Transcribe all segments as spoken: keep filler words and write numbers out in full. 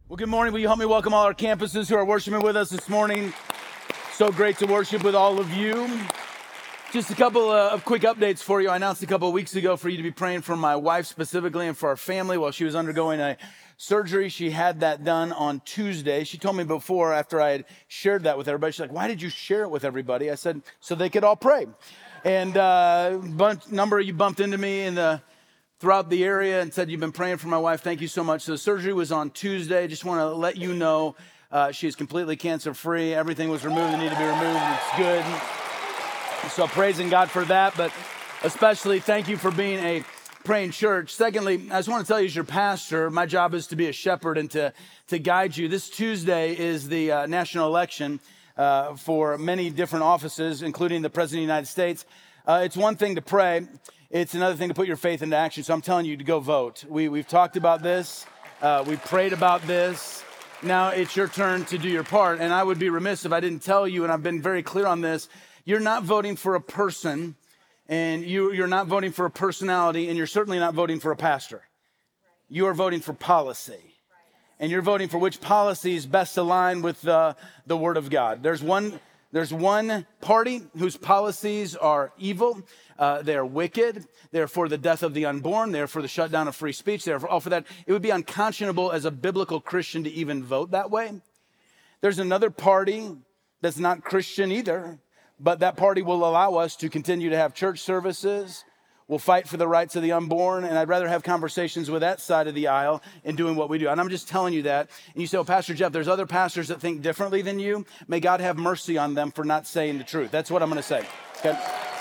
Well, good morning. Will you help me welcome all our campuses who are worshiping with us this morning? So great to worship with all of you. Just a couple uh, of quick updates for you. I announced a couple of weeks ago for you to be praying for my wife specifically and for our family while she was undergoing a surgery. She had that done on Tuesday. She told me before, after I had shared that with everybody, she's like, why did you share it with everybody? I said, so they could all pray. And uh, a bunch, number of you bumped into me in the throughout the area and said, you've been praying for my wife. Thank you so much. So the surgery was on Tuesday. Just want to let you know uh, she's completely cancer-free. Everything was removed that needed to be removed. It's good. So praising God for that, but especially thank you for being a praying church. Secondly, I just want to tell you as your pastor, my job is to be a shepherd and to, to guide you. This Tuesday is the uh, national election uh, for many different offices, including the President of the United States. Uh, it's one thing to pray. It's another thing to put your faith into action. So I'm telling you to go vote. We, we've talked about this. Uh, we prayed about this. Now it's your turn to do your part. And I would be remiss if I didn't tell you, and I've been very clear on this, you're not voting for a person, and you, you're not voting for a personality, and you're certainly not voting for a pastor. You are voting for policy. And you're voting for which policies best align with uh, the Word of God. There's one, there's one party whose policies are evil. Uh, they are wicked. They're for the death of the unborn. They're for the shutdown of free speech. They're for all for that. It would be unconscionable as a biblical Christian to even vote that way. There's another party that's not Christian either, but that party will allow us to continue to have church services. We'll fight for the rights of the unborn, and I'd rather have conversations with that side of the aisle in doing what we do. And I'm just telling you that. And you say, oh, Pastor Jeff, there's other pastors that think differently than you. May God have mercy on them for not saying the truth. That's what I'm going to say, okay?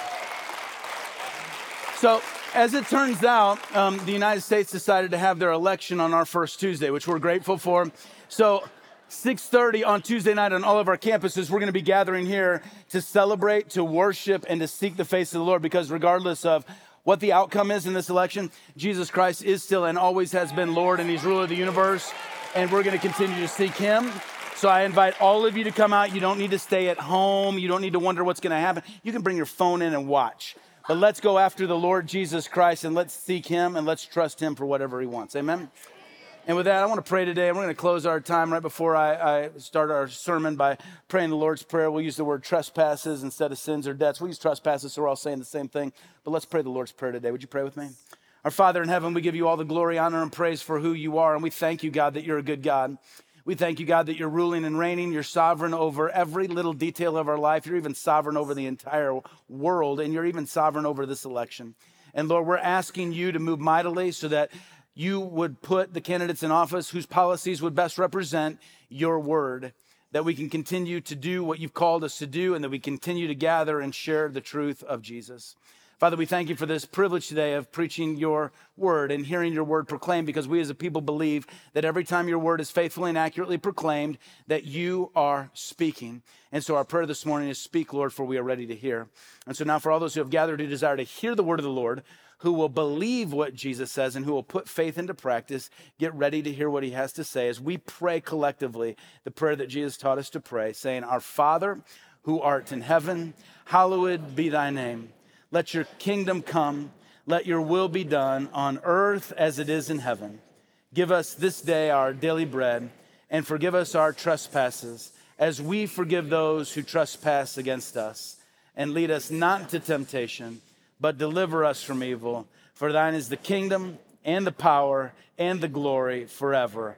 So, as it turns out, um, the United States decided to have their election on our first Tuesday, which we're grateful for. So, six thirty on Tuesday night on all of our campuses, we're going to be gathering here to celebrate, to worship, and to seek the face of the Lord, because regardless of what the outcome is in this election, Jesus Christ is still and always has been Lord, and He's ruler of the universe, and we're going to continue to seek Him. So I invite all of you to come out. You don't need to stay at home. You don't need to wonder what's going to happen. You can bring your phone in and watch. But let's go after the Lord Jesus Christ, and let's seek Him, and let's trust Him for whatever He wants. Amen? And with that, I want to pray today. We're going to close our time right before I, I start our sermon by praying the Lord's Prayer. We'll use the word trespasses instead of sins or debts. We use trespasses, so we're all saying the same thing. But let's pray the Lord's Prayer today. Would you pray with me? Our Father in heaven, we give you all the glory, honor, and praise for who you are. And we thank you, God, that you're a good God. We thank you, God, that you're ruling and reigning. You're sovereign over every little detail of our life. You're even sovereign over the entire world, and you're even sovereign over this election. And Lord, we're asking you to move mightily so that you would put the candidates in office whose policies would best represent your word, that we can continue to do what you've called us to do, and that we continue to gather and share the truth of Jesus. Father, we thank you for this privilege today of preaching your word and hearing your word proclaimed, because we as a people believe that every time your word is faithfully and accurately proclaimed, that you are speaking. And so our prayer this morning is, speak, Lord, for we are ready to hear. And so now for all those who have gathered who desire to hear the word of the Lord, who will believe what Jesus says and who will put faith into practice, get ready to hear what he has to say as we pray collectively the prayer that Jesus taught us to pray, saying, our Father who art in heaven, hallowed be thy name. Let your kingdom come. Let your will be done on earth as it is in heaven. Give us this day our daily bread, and forgive us our trespasses as we forgive those who trespass against us. And lead us not into temptation, but deliver us from evil. For thine is the kingdom and the power and the glory forever.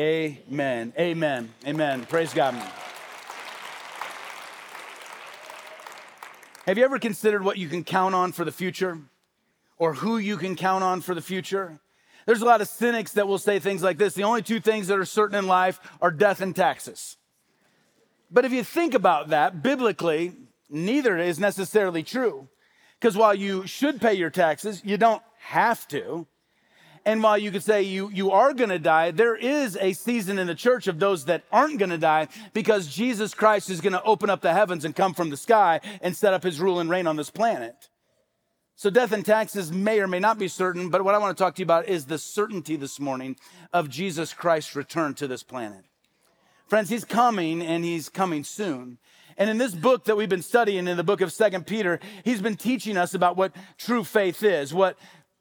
Amen. Amen. Amen. Praise God. Have you ever considered what you can count on for the future, or who you can count on for the future? There's a lot of cynics that will say things like this: the only two things that are certain in life are death and taxes. But if you think about that, biblically, neither is necessarily true. Because while you should pay your taxes, you don't have to. And while you could say you, you are going to die, there is a season in the church of those that aren't going to die, because Jesus Christ is going to open up the heavens and come from the sky and set up his rule and reign on this planet. So death and taxes may or may not be certain, but what I want to talk to you about is the certainty this morning of Jesus Christ's return to this planet. Friends, he's coming, and he's coming soon. And in this book that we've been studying, in the book of Second Peter, he's been teaching us about what true faith is, what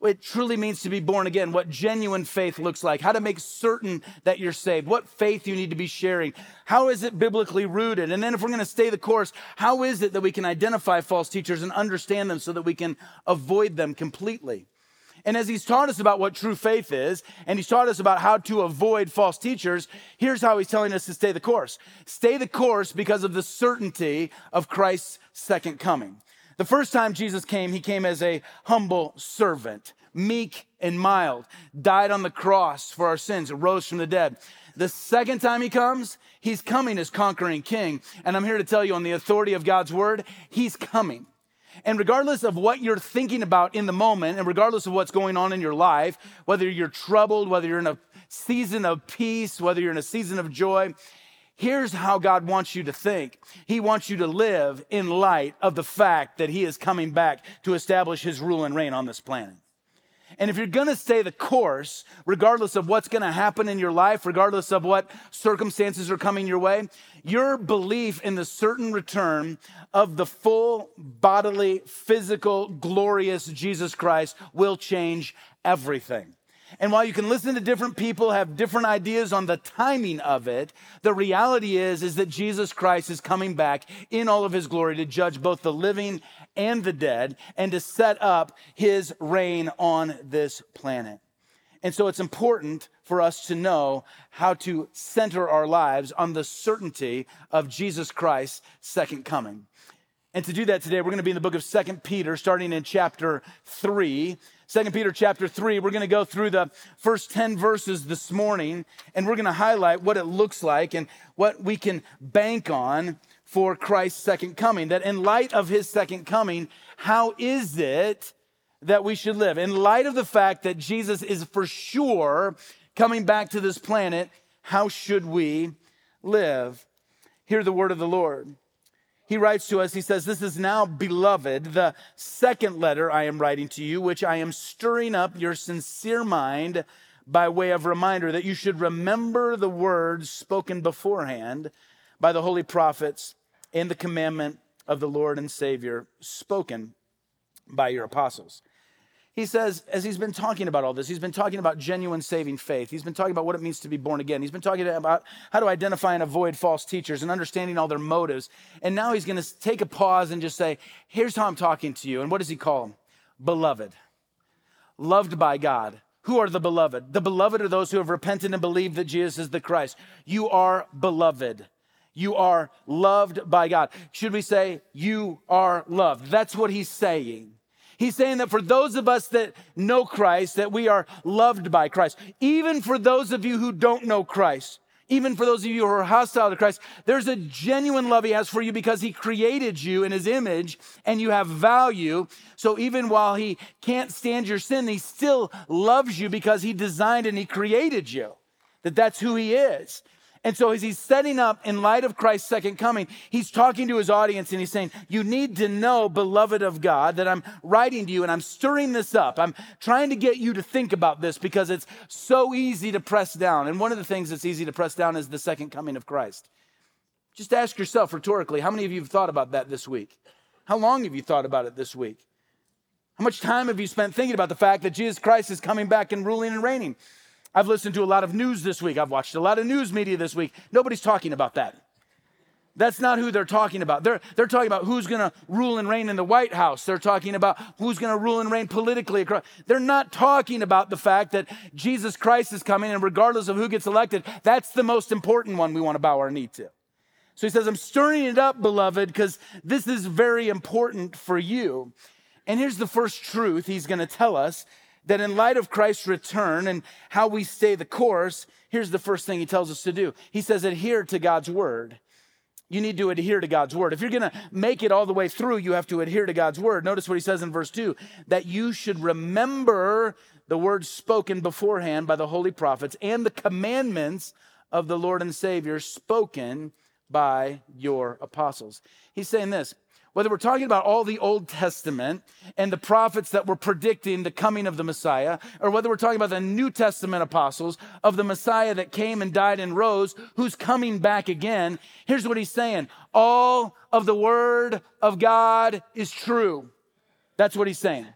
it truly means to be born again, what genuine faith looks like, how to make certain that you're saved, what faith you need to be sharing, how is it biblically rooted? And then if we're going to stay the course, how is it that we can identify false teachers and understand them so that we can avoid them completely? And as he's taught us about what true faith is, and he's taught us about how to avoid false teachers, here's how he's telling us to stay the course. Stay the course because of the certainty of Christ's second coming. The first time Jesus came, he came as a humble servant, meek and mild, died on the cross for our sins, rose from the dead. The second time he comes, he's coming as conquering king. And I'm here to tell you on the authority of God's word, he's coming. And regardless of what you're thinking about in the moment, and regardless of what's going on in your life, whether you're troubled, whether you're in a season of peace, whether you're in a season of joy, here's how God wants you to think. He wants you to live in light of the fact that he is coming back to establish his rule and reign on this planet. And if you're going to stay the course, regardless of what's going to happen in your life, regardless of what circumstances are coming your way, your belief in the certain return of the full bodily, physical, glorious Jesus Christ will change everything. And while you can listen to different people, have different ideas on the timing of it, the reality is, is that Jesus Christ is coming back in all of his glory to judge both the living and the dead and to set up his reign on this planet. And so it's important for us to know how to center our lives on the certainty of Jesus Christ's second coming. And to do that today, we're going to be in the book of Second Peter, starting in chapter three. Second Peter chapter three, we're going to go through the first ten verses this morning, and we're going to highlight what it looks like and what we can bank on for Christ's second coming. That in light of his second coming, how is it that we should live? In light of the fact that Jesus is for sure coming back to this planet, how should we live? Hear the word of the Lord. He writes to us, he says, "This is now, beloved, the second letter I am writing to you, which I am stirring up your sincere mind by way of reminder that you should remember the words spoken beforehand by the holy prophets and the commandment of the Lord and Savior spoken by your apostles." He says, as he's been talking about all this, he's been talking about genuine saving faith. He's been talking about what it means to be born again. He's been talking about how to identify and avoid false teachers and understanding all their motives. And now he's going to take a pause and just say, here's how I'm talking to you. And what does he call them? Beloved. Loved by God. Who are the beloved? The beloved are those who have repented and believed that Jesus is the Christ. You are beloved. You are loved by God. Should we say, you are loved? That's what he's saying. He's saying that for those of us that know Christ, that we are loved by Christ. Even for those of you who don't know Christ, even for those of you who are hostile to Christ, there's a genuine love he has for you because he created you in his image and you have value. So even while he can't stand your sin, he still loves you because he designed and he created you. That that's who he is. And so as he's setting up in light of Christ's second coming, he's talking to his audience and he's saying, you need to know, beloved of God, that I'm writing to you and I'm stirring this up. I'm trying to get you to think about this because it's so easy to press down. And one of the things that's easy to press down is the second coming of Christ. Just ask yourself rhetorically, how many of you have thought about that this week? How long have you thought about it this week? How much time have you spent thinking about the fact that Jesus Christ is coming back and ruling and reigning? I've listened to a lot of news this week. I've watched a lot of news media this week. Nobody's talking about that. That's not who they're talking about. They're, they're talking about who's going to rule and reign in the White House. They're talking about who's going to rule and reign politically across. They're not talking about the fact that Jesus Christ is coming, and regardless of who gets elected, that's the most important one we want to bow our knee to. So he says, I'm stirring it up, beloved, because this is very important for you. And here's the first truth he's going to tell us, that in light of Christ's return and how we stay the course, here's the first thing he tells us to do. He says, adhere to God's word. You need to adhere to God's word. If you're going to make it all the way through, you have to adhere to God's word. Notice what he says in verse two, that you should remember the words spoken beforehand by the holy prophets and the commandments of the Lord and Savior spoken by your apostles. He's saying this, whether we're talking about all the Old Testament and the prophets that were predicting the coming of the Messiah, or whether we're talking about the New Testament apostles of the Messiah that came and died and rose, who's coming back again, here's what he's saying. All of the word of God is true. That's what he's saying.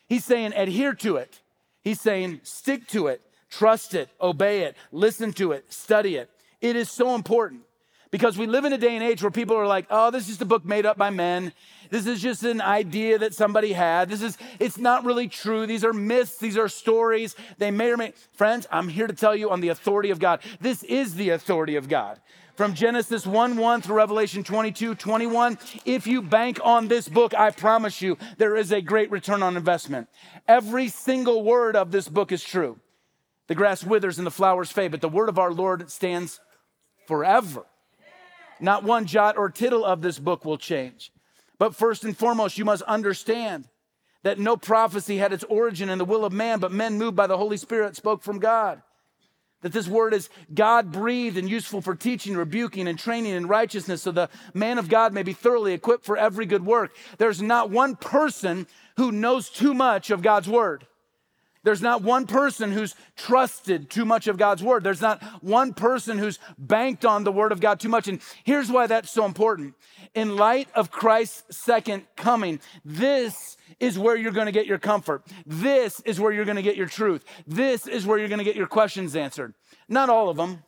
He's saying adhere to it. He's saying stick to it, trust it, obey it, listen to it, study it. It is so important because we live in a day and age where people are like, oh, this is just a book made up by men. This is just an idea that somebody had. This is, it's not really true. These are myths. These are stories. They may or may, friends, I'm here to tell you on the authority of God. This is the authority of God. From Genesis one one through Revelation twenty-two twenty-one, if you bank on this book, I promise you, there is a great return on investment. Every single word of this book is true. The grass withers and the flowers fade, but the word of our Lord stands forever. Not one jot or tittle of this book will change. But first and foremost, you must understand that no prophecy had its origin in the will of man, but men moved by the Holy Spirit spoke from God. That this word is God-breathed and useful for teaching, rebuking, and training in righteousness so the man of God may be thoroughly equipped for every good work. There's not one person who knows too much of God's word. There's not one person who's trusted too much of God's word. There's not one person who's banked on the word of God too much. And here's why that's so important. In light of Christ's second coming, this is where you're going to get your comfort. This is where you're going to get your truth. This is where you're going to get your questions answered. Not all of them.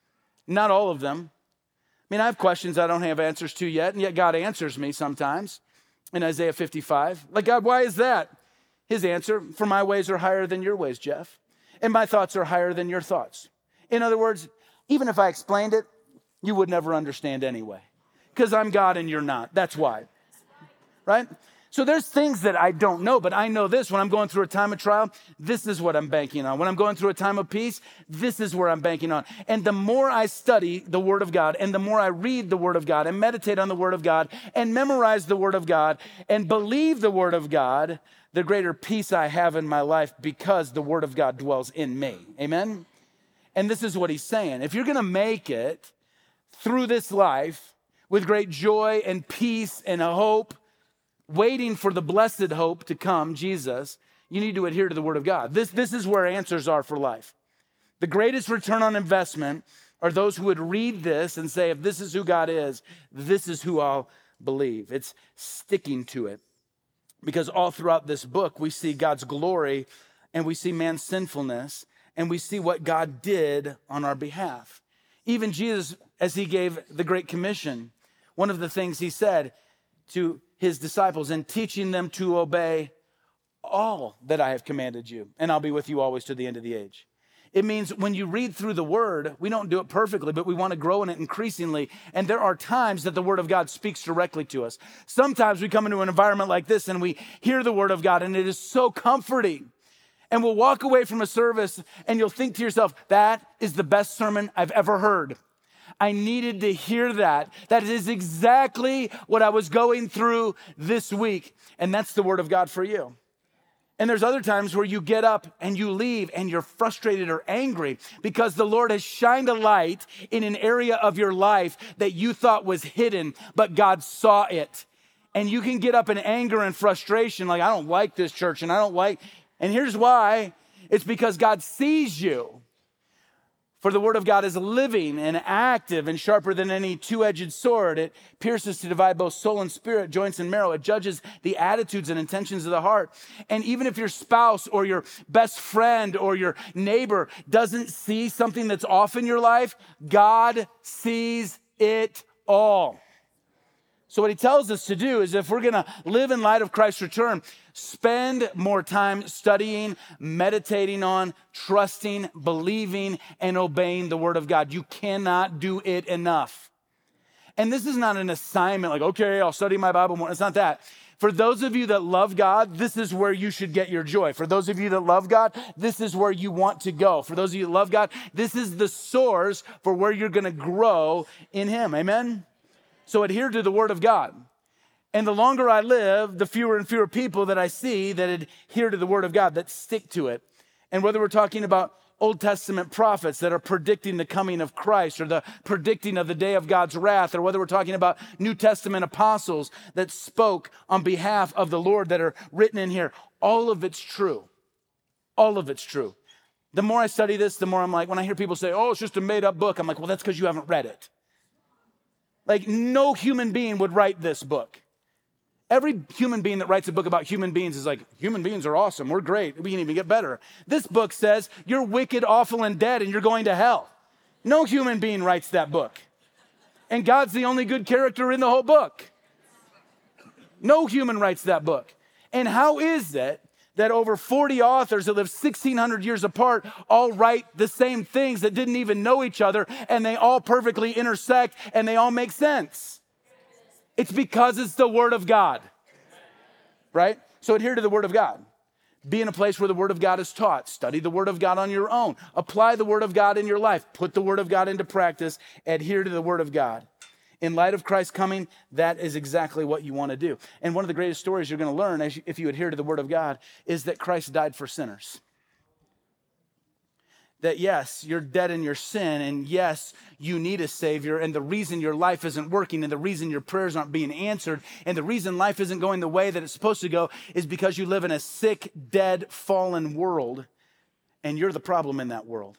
Not all of them. I mean, I have questions I don't have answers to yet, and yet God answers me sometimes in Isaiah fifty-five. Like, God, why is that? His answer, for my ways are higher than your ways, Jeff. And my thoughts are higher than your thoughts. In other words, even if I explained it, you would never understand anyway. Because I'm God and you're not. That's why. Right? So there's things that I don't know, but I know this. When I'm going through a time of trial, this is what I'm banking on. When I'm going through a time of peace, this is where I'm banking on. And the more I study the Word of God, and the more I read the Word of God, and meditate on the Word of God, and memorize the Word of God, and believe the Word of God, the greater peace I have in my life because the Word of God dwells in me. Amen? And this is what he's saying. If you're going to make it through this life with great joy and peace and a hope, waiting for the blessed hope to come, Jesus, you need to adhere to the Word of God. This, this is where answers are for life. The greatest return on investment are those who would read this and say, if this is who God is, this is who I'll believe. It's sticking to it. Because all throughout this book, we see God's glory and we see man's sinfulness and we see what God did on our behalf. Even Jesus, as he gave the Great Commission, one of the things he said to his disciples, and teaching them to obey all that I have commanded you, and I'll be with you always to the end of the age. It means when you read through the word, we don't do it perfectly, but we want to grow in it increasingly. And there are times that the word of God speaks directly to us. Sometimes we come into an environment like this and we hear the word of God and it is so comforting. And we'll walk away from a service and you'll think to yourself, that is the best sermon I've ever heard. I needed to hear that. That is exactly what I was going through this week. And that's the word of God for you. And there's other times where you get up and you leave and you're frustrated or angry because the Lord has shined a light in an area of your life that you thought was hidden, but God saw it. And you can get up in anger and frustration, like, I don't like this church and I don't like, and here's why. It's because God sees you. For the word of God is living and active and sharper than any two-edged sword. It pierces to divide both soul and spirit, joints and marrow. It judges the attitudes and intentions of the heart. And even if your spouse or your best friend or your neighbor doesn't see something that's off in your life, God sees it all. So what he tells us to do is if we're going to live in light of Christ's return, spend more time studying, meditating on, trusting, believing, and obeying the word of God. You cannot do it enough. And this is not an assignment like, okay, I'll study my Bible more. It's not that. For those of you that love God, this is where you should get your joy. For those of you that love God, this is where you want to go. For those of you that love God, this is the source for where you're going to grow in him. Amen? So adhere to the word of God. And the longer I live, the fewer and fewer people that I see that adhere to the word of God, that stick to it. And whether we're talking about Old Testament prophets that are predicting the coming of Christ or the predicting of the day of God's wrath, or whether we're talking about New Testament apostles that spoke on behalf of the Lord that are written in here, all of it's true. All of it's true. The more I study this, the more I'm like, when I hear people say, oh, it's just a made up book, I'm like, well, that's because you haven't read it. Like no human being would write this book. Every human being that writes a book about human beings is like, human beings are awesome. We're great. We can even get better. This book says you're wicked, awful, and dead, and you're going to hell. No human being writes that book. And God's the only good character in the whole book. No human writes that book. And how is it that over forty authors that live sixteen hundred years apart all write the same things that didn't even know each other, and they all perfectly intersect and they all make sense? It's because it's the Word of God, right? So adhere to the Word of God. Be in a place where the Word of God is taught. Study the Word of God on your own. Apply the Word of God in your life. Put the Word of God into practice. Adhere to the Word of God. In light of Christ's coming, that is exactly what you want to do. And one of the greatest stories you're going to learn as you, if you adhere to the Word of God is that Christ died for sinners. That yes, you're dead in your sin, and yes, you need a Savior, and the reason your life isn't working, and the reason your prayers aren't being answered, and the reason life isn't going the way that it's supposed to go is because you live in a sick, dead, fallen world, and you're the problem in that world.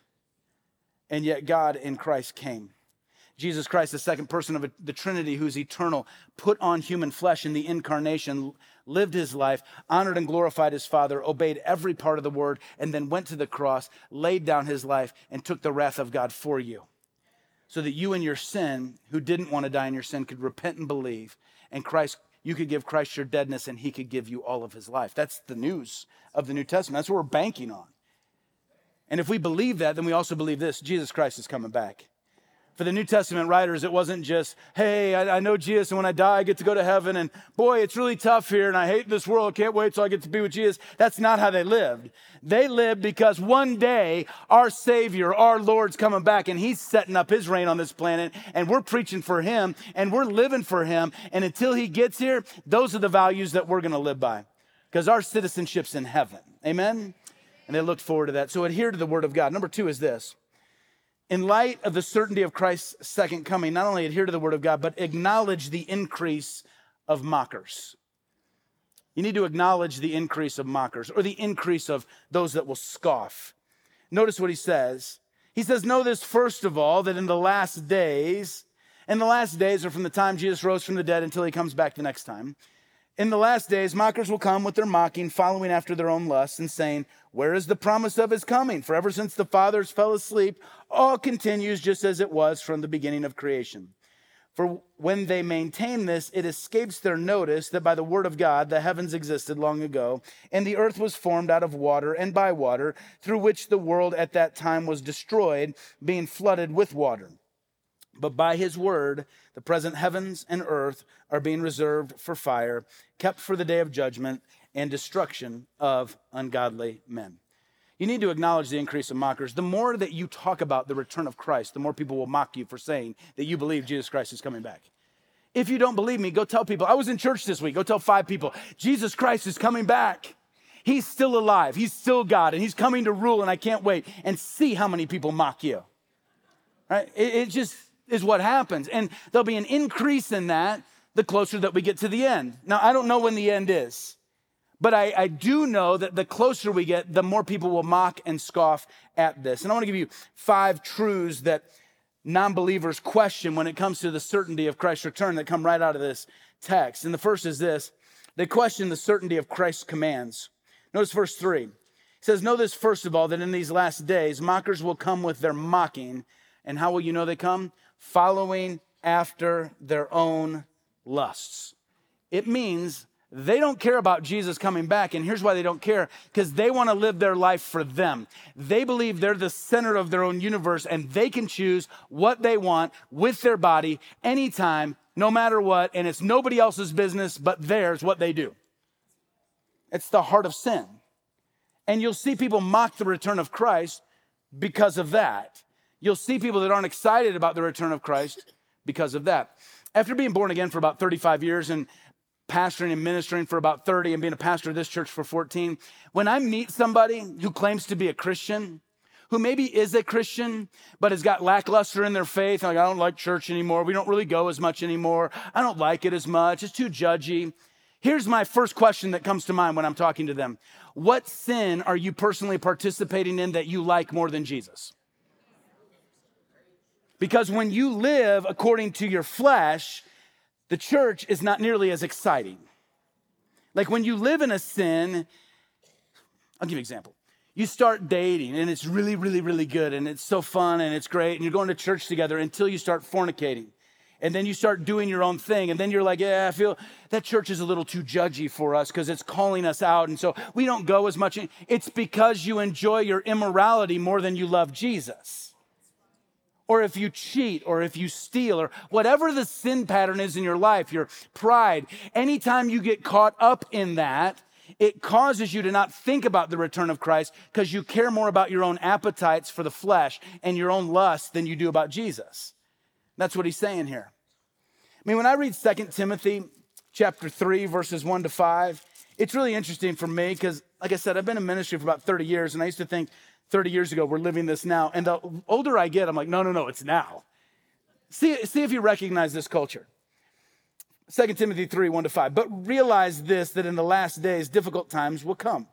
And yet God in Christ came. Jesus Christ, the second person of the Trinity, who's eternal, put on human flesh in the incarnation, lived his life, honored and glorified his Father, obeyed every part of the word, and then went to the cross, laid down his life, and took the wrath of God for you. So that you in your sin, who didn't want to die in your sin, could repent and believe. And Christ, you could give Christ your deadness, and he could give you all of his life. That's the news of the New Testament. That's what we're banking on. And if we believe that, then we also believe this: Jesus Christ is coming back. For the New Testament writers, it wasn't just, hey, I, I know Jesus, and when I die, I get to go to heaven, and boy, it's really tough here, and I hate this world. Can't wait till I get to be with Jesus. That's not how they lived. They lived because one day, our Savior, our Lord's coming back, and he's setting up his reign on this planet, and we're preaching for him, and we're living for him, and until he gets here, those are the values that we're going to live by, because our citizenship's in heaven. Amen? And they looked forward to that. So adhere to the Word of God. Number two is this. In light of the certainty of Christ's second coming, not only adhere to the Word of God, but acknowledge the increase of mockers. You need to acknowledge the increase of mockers, or the increase of those that will scoff. Notice what he says. He says, know this first of all, that in the last days, and the last days are from the time Jesus rose from the dead until he comes back the next time. In the last days, mockers will come with their mocking, following after their own lusts, and saying, where is the promise of his coming? For ever since the fathers fell asleep, all continues just as it was from the beginning of creation. For when they maintain this, it escapes their notice that by the word of God, the heavens existed long ago, and the earth was formed out of water and by water, through which the world at that time was destroyed, being flooded with water. But by his word, the present heavens and earth are being reserved for fire, kept for the day of judgment and destruction of ungodly men. You need to acknowledge the increase of mockers. The more that you talk about the return of Christ, the more people will mock you for saying that you believe Jesus Christ is coming back. If you don't believe me, go tell people. I was in church this week. Go tell five people, Jesus Christ is coming back. He's still alive. He's still God, and he's coming to rule, and I can't wait. And see how many people mock you. Right? It, it just is what happens. And there'll be an increase in that the closer that we get to the end. Now, I don't know when the end is, but I, I do know that the closer we get, the more people will mock and scoff at this. And I want to give you five truths that non-believers question when it comes to the certainty of Christ's return that come right out of this text. And the first is this: they question the certainty of Christ's commands. Notice verse three. It says, know this first of all, that in these last days, mockers will come with their mocking. And how will you know they come? Following after their own lusts. It means they don't care about Jesus coming back. And here's why they don't care: because they want to live their life for them. They believe they're the center of their own universe, and they can choose what they want with their body anytime, no matter what. And it's nobody else's business but theirs what they do. It's the heart of sin. And you'll see people mock the return of Christ because of that. You'll see people that aren't excited about the return of Christ because of that. After being born again for about thirty-five years and pastoring and ministering for about thirty and being a pastor of this church for fourteen, when I meet somebody who claims to be a Christian, who maybe is a Christian, but has got lackluster in their faith, like, I don't like church anymore, we don't really go as much anymore, I don't like it as much, it's too judgy. Here's my first question that comes to mind when I'm talking to them. What sin are you personally participating in that you like more than Jesus? Because when you live according to your flesh, the church is not nearly as exciting. Like when you live in a sin, I'll give you an example. You start dating and it's really, really, really good and it's so fun and it's great and you're going to church together until you start fornicating. And then you start doing your own thing. And then you're like, yeah, I feel that church is a little too judgy for us because it's calling us out. And so we don't go as much. It's because you enjoy your immorality more than you love Jesus. Or if you cheat, or if you steal, or whatever the sin pattern is in your life, your pride, anytime you get caught up in that, it causes you to not think about the return of Christ because you care more about your own appetites for the flesh and your own lust than you do about Jesus. That's what he's saying here. I mean, when I read Second Timothy chapter three, verses one to five, it's really interesting for me because, like I said, I've been in ministry for about thirty years, and I used to think thirty years ago, we're living this now. And the older I get, I'm like, no, no, no, it's now. See, see if you recognize this culture. Second Timothy three, one to five. But realize this, that in the last days, difficult times will come.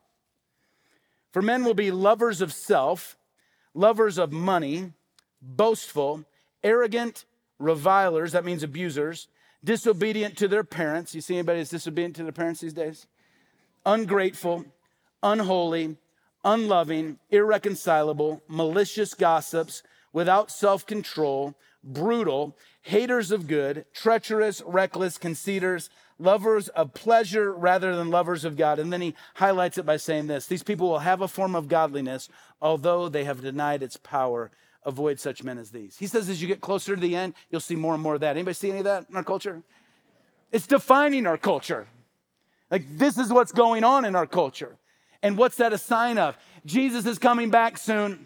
For men will be lovers of self, lovers of money, boastful, arrogant, revilers, that means abusers, disobedient to their parents. You see anybody that's disobedient to their parents these days? Ungrateful, unholy, unloving, irreconcilable, malicious gossips, without self-control, brutal, haters of good, treacherous, reckless, conceiters, lovers of pleasure rather than lovers of God. And then he highlights it by saying this: these people will have a form of godliness, although they have denied its power. Avoid such men as these. He says as you get closer to the end, you'll see more and more of that. Anybody see any of that in our culture? It's defining our culture. Like this is what's going on in our culture. And what's that a sign of? Jesus is coming back soon.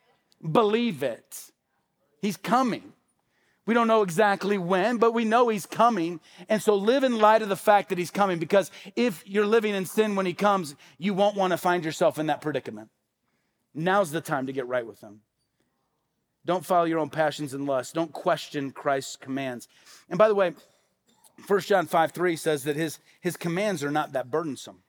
Believe it. He's coming. We don't know exactly when, but we know he's coming. And so live in light of the fact that he's coming, because if you're living in sin when he comes, you won't want to find yourself in that predicament. Now's the time to get right with him. Don't follow your own passions and lusts. Don't question Christ's commands. And by the way, First John five three says that his, his commands are not that burdensome.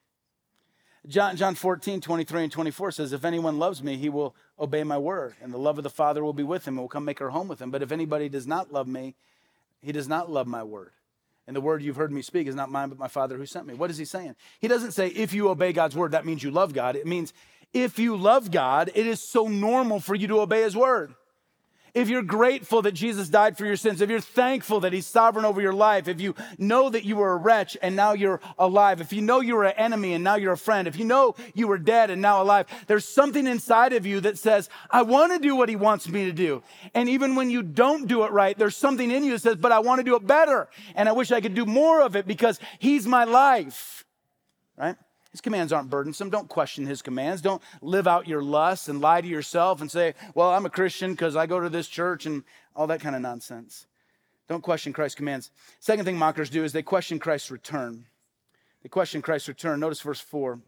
John, John fourteen, twenty-three and twenty-four says, if anyone loves me, he will obey my word, and the love of the Father will be with him and will come make our home with him. But if anybody does not love me, he does not love my word. And the word you've heard me speak is not mine, but my Father who sent me. What is he saying? He doesn't say, if you obey God's word, that means you love God. It means if you love God, it is so normal for you to obey his word. If you're grateful that Jesus died for your sins, if you're thankful that he's sovereign over your life, if you know that you were a wretch and now you're alive, if you know you were an enemy and now you're a friend, if you know you were dead and now alive, there's something inside of you that says, I want to do what he wants me to do. And even when you don't do it right, there's something in you that says, but I want to do it better. And I wish I could do more of it because he's my life, right? His commands aren't burdensome. Don't question his commands. Don't live out your lusts and lie to yourself and say, well, I'm a Christian because I go to this church and all that kind of nonsense. Don't question Christ's commands. Second thing mockers do is they question Christ's return. They question Christ's return. Notice verse four.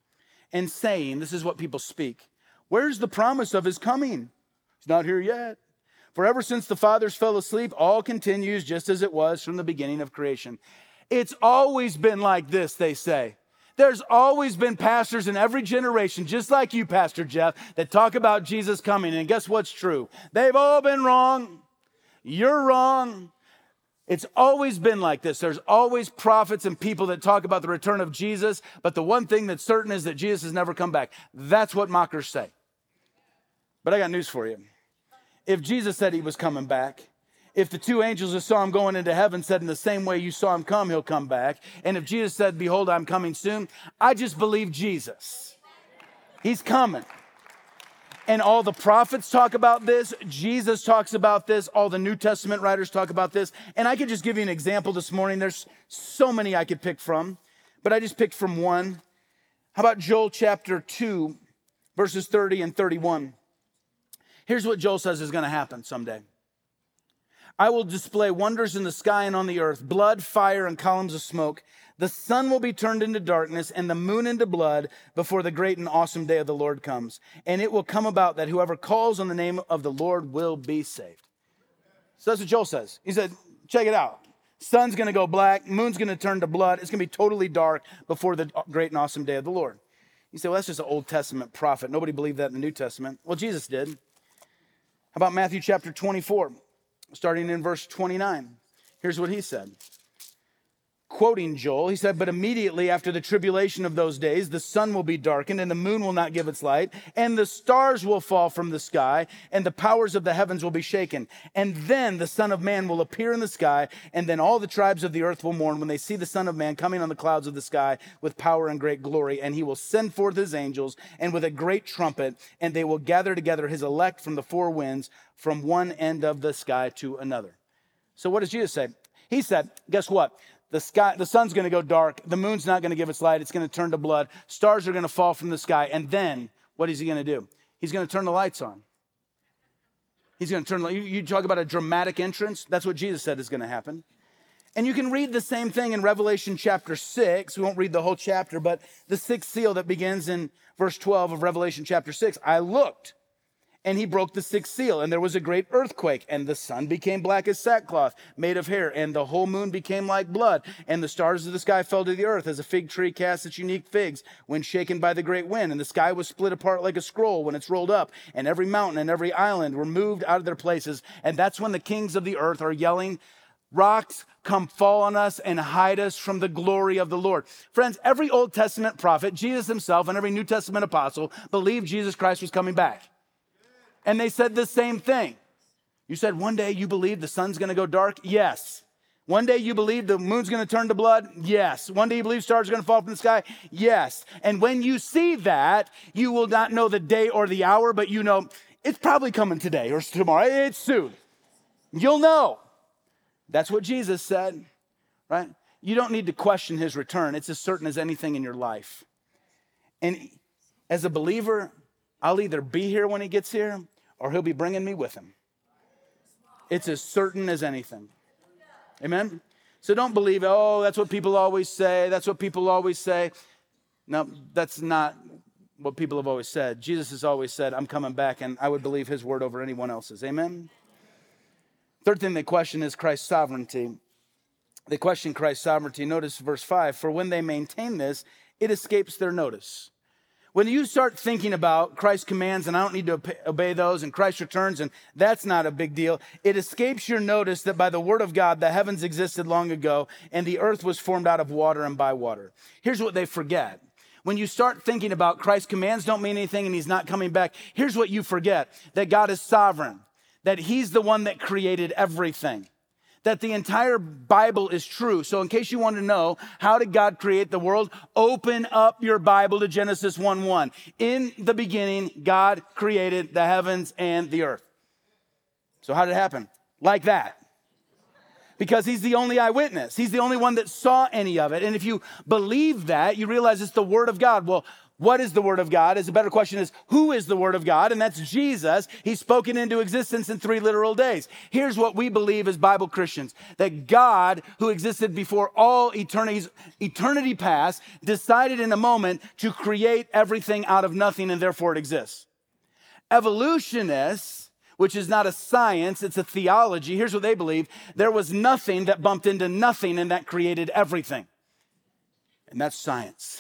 And saying, this is what people speak, where's the promise of his coming? He's not here yet. For ever since the fathers fell asleep, all continues just as it was from the beginning of creation. It's always been like this, they say. There's always been pastors in every generation, just like you, Pastor Jeff, that talk about Jesus coming. And guess what's true? They've all been wrong. You're wrong. It's always been like this. There's always prophets and people that talk about the return of Jesus. But the one thing that's certain is that Jesus has never come back. That's what mockers say. But I got news for you. If Jesus said he was coming back, if the two angels that saw him going into heaven said in the same way you saw him come, he'll come back. And if Jesus said, behold, I'm coming soon, I just believe Jesus. He's coming. And all the prophets talk about this. Jesus talks about this. All the New Testament writers talk about this. And I could just give you an example this morning. There's so many I could pick from, but I just picked from one. How about Joel chapter two, verses thirty and thirty-one? Here's what Joel says is going to happen someday. I will display wonders in the sky and on the earth, blood, fire, and columns of smoke. The sun will be turned into darkness and the moon into blood before the great and awesome day of the Lord comes. And it will come about that whoever calls on the name of the Lord will be saved. So that's what Joel says. He said, check it out. Sun's going to go black. Moon's going to turn to blood. It's going to be totally dark before the great and awesome day of the Lord. You say, well, that's just an Old Testament prophet. Nobody believed that in the New Testament. Well, Jesus did. How about Matthew chapter twenty-four? Starting in verse twenty-nine, here's what he said. quoting Joel. He said, but immediately after the tribulation of those days, the sun will be darkened and the moon will not give its light, and the stars will fall from the sky, and the powers of the heavens will be shaken. And then the Son of Man will appear in the sky, and then all the tribes of the earth will mourn when they see the Son of Man coming on the clouds of the sky with power and great glory. And he will send forth his angels, and with a great trumpet, and they will gather together his elect from the four winds, from one end of the sky to another. So what does Jesus say? He said, guess what? The sky, the sun's going to go dark. The moon's not going to give its light. It's going to turn to blood. Stars are going to fall from the sky. And then what is he going to do? He's going to turn the lights on. He's going to turn, you, you talk about a dramatic entrance. That's what Jesus said is going to happen. And you can read the same thing in Revelation chapter six. We won't read the whole chapter, but the sixth seal that begins in verse twelve of Revelation chapter six. I looked, and he broke the sixth seal, and there was a great earthquake, and the sun became black as sackcloth made of hair, and the whole moon became like blood, and the stars of the sky fell to the earth as a fig tree casts its unique figs when shaken by the great wind, and the sky was split apart like a scroll when it's rolled up, and every mountain and every island were moved out of their places. And that's when the kings of the earth are yelling, rocks, come fall on us and hide us from the glory of the Lord. Friends, every Old Testament prophet, Jesus himself, and every New Testament apostle believed Jesus Christ was coming back. And they said the same thing. You said one day you believe the sun's going to go dark? Yes. One day you believe the moon's going to turn to blood? Yes. One day you believe stars are going to fall from the sky? Yes. And when you see that, you will not know the day or the hour, but you know it's probably coming today or tomorrow. It's soon. You'll know. That's what Jesus said, right? You don't need to question his return. It's as certain as anything in your life. And as a believer, I'll either be here when he gets here or he'll be bringing me with him. It's as certain as anything. Amen? So don't believe, oh, that's what people always say. That's what people always say. No, that's not what people have always said. Jesus has always said, I'm coming back, and I would believe his word over anyone else's. Amen? Third thing they question is Christ's sovereignty. They question Christ's sovereignty. Notice verse five, for when they maintain this, it escapes their notice. When you start thinking about Christ's commands and I don't need to obey those and Christ returns and that's not a big deal, it escapes your notice that by the word of God, the heavens existed long ago and the earth was formed out of water and by water. Here's what they forget. When you start thinking about Christ's commands don't mean anything and he's not coming back, here's what you forget, that God is sovereign, that he's the one that created everything, that the entire Bible is true. So in case you want to know, how did God create the world? Open up your Bible to Genesis one one. In the beginning, God created the heavens and the earth. So how did it happen? Like that. Because he's the only eyewitness. He's the only one that saw any of it. And if you believe that, you realize it's the word of God. Well, what is the word of God? Is a better question is, who is the word of God? And that's Jesus. He's spoken into existence in three literal days. Here's what we believe as Bible Christians, that God, who existed before all eternities, eternity past, decided in a moment to create everything out of nothing, and therefore it exists. Evolutionists, which is not a science, it's a theology. Here's what they believe. There was nothing that bumped into nothing, and that created everything. And that's science.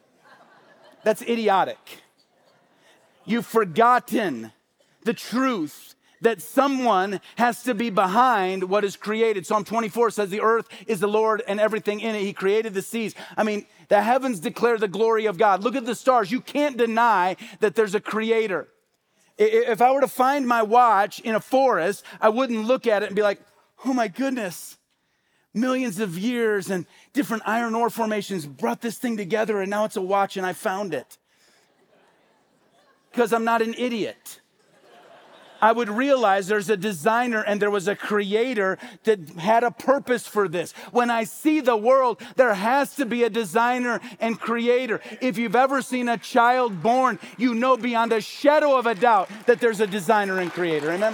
That's idiotic. You've forgotten the truth that someone has to be behind what is created. Psalm twenty-four says the earth is the Lord and everything in it. He created the seas. I mean, the heavens declare the glory of God. Look at the stars. You can't deny that there's a creator. If I were to find my watch in a forest, I wouldn't look at it and be like, oh my goodness. Millions of years and different iron ore formations brought this thing together and now it's a watch and I found it. Because I'm not an idiot. I would realize there's a designer and there was a creator that had a purpose for this. When I see the world, there has to be a designer and creator. If you've ever seen a child born, you know beyond a shadow of a doubt that there's a designer and creator. Amen?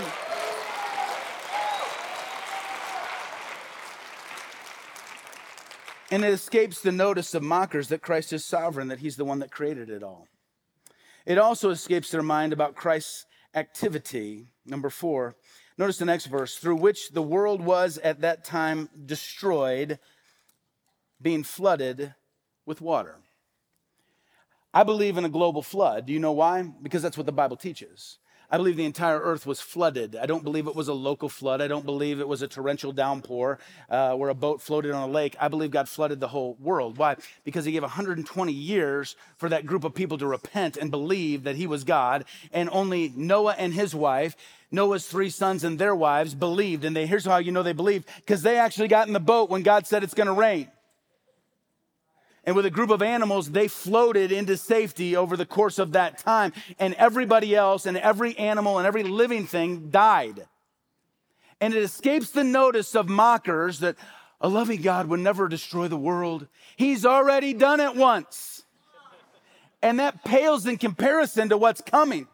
And it escapes the notice of mockers that Christ is sovereign, that he's the one that created it all. It also escapes their mind about Christ's activity. Number four, notice the next verse, through which the world was at that time destroyed, being flooded with water. I believe in a global flood. Do you know why? Because that's what the Bible teaches. I believe the entire earth was flooded. I don't believe it was a local flood. I don't believe it was a torrential downpour uh, where a boat floated on a lake. I believe God flooded the whole world. Why? Because he gave one hundred twenty years for that group of people to repent and believe that he was God. And only Noah and his wife, Noah's three sons and their wives believed. And they, here's how you know they believed, because they actually got in the boat when God said it's going to rain. And with a group of animals, they floated into safety over the course of that time. And everybody else and every animal and every living thing died. And it escapes the notice of mockers that a loving God would never destroy the world. He's already done it once. And that pales in comparison to what's coming.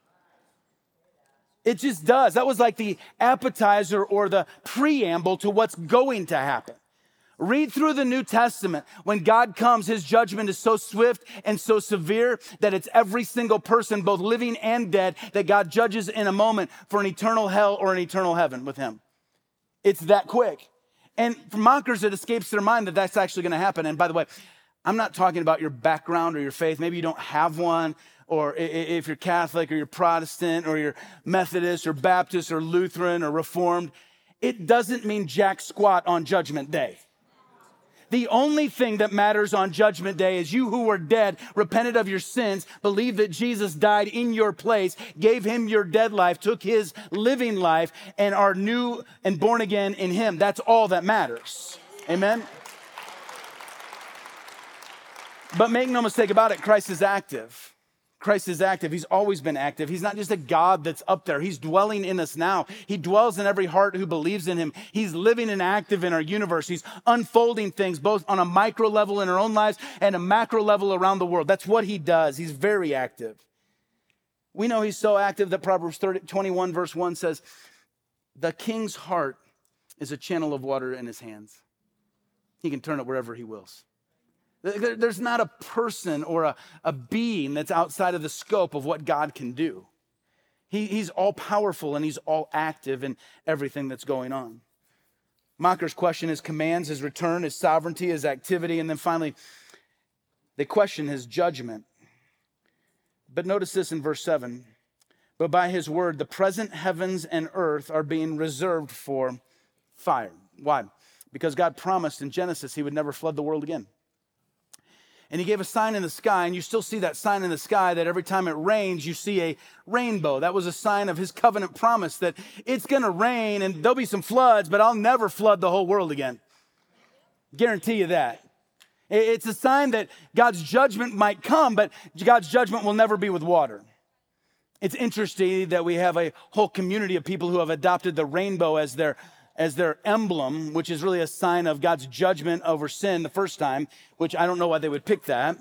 It just does. That was like the appetizer or the preamble to what's going to happen. Read through the New Testament. When God comes, his judgment is so swift and so severe that it's every single person, both living and dead, that God judges in a moment for an eternal hell or an eternal heaven with him. It's that quick. And for mockers, it escapes their mind that that's actually going to happen. And by the way, I'm not talking about your background or your faith. Maybe you don't have one, or if you're Catholic or you're Protestant or you're Methodist or Baptist or Lutheran or Reformed. It doesn't mean jack squat on Judgment Day. The only thing that matters on Judgment Day is you who were dead, repented of your sins, believed that Jesus died in your place, gave him your dead life, took his living life, and are new and born again in him. That's all that matters. Amen? But make no mistake about it, Christ is active. Christ is active. He's always been active. He's not just a God that's up there. He's dwelling in us now. He dwells in every heart who believes in him. He's living and active in our universe. He's unfolding things both on a micro level in our own lives and a macro level around the world. That's what he does. He's very active. We know he's so active that Proverbs twenty-one verse one says, the king's heart is a channel of water in his hands. He can turn it wherever he wills. There's not a person or a, a being that's outside of the scope of what God can do. He, he's all powerful and he's all active in everything that's going on. Mockers question his commands, his return, his sovereignty, his activity, and then finally, they question his judgment. But notice this in verse seven. But by his word, the present heavens and earth are being reserved for fire. Why? Because God promised in Genesis he would never flood the world again. And he gave a sign in the sky, and you still see that sign in the sky that every time it rains, you see a rainbow. That was a sign of his covenant promise that it's going to rain and there'll be some floods, but I'll never flood the whole world again. Guarantee you that. It's a sign that God's judgment might come, but God's judgment will never be with water. It's interesting that we have a whole community of people who have adopted the rainbow as their as their emblem, which is really a sign of God's judgment over sin the first time, which I don't know why they would pick that.